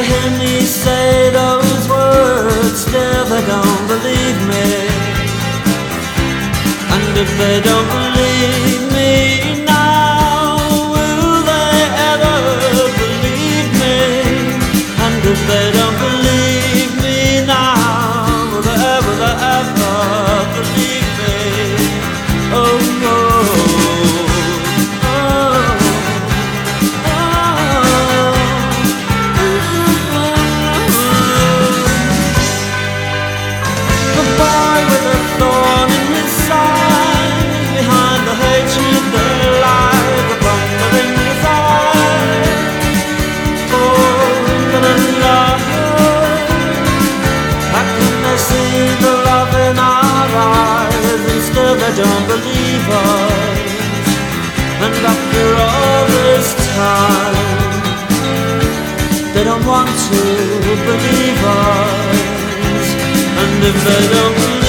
hear me say those words, still they don't believe me. And if they don't believe me now, will they ever believe me? And if they don't believe me now, will they ever believe me? Oh, the boy with a thorn in his side, behind the hatred there lies the thunder in his eyes. Oh, but in love, how can they see the love in our eyes, and still they don't believe us? And after all this time, they don't want to believe us. And if they don't believe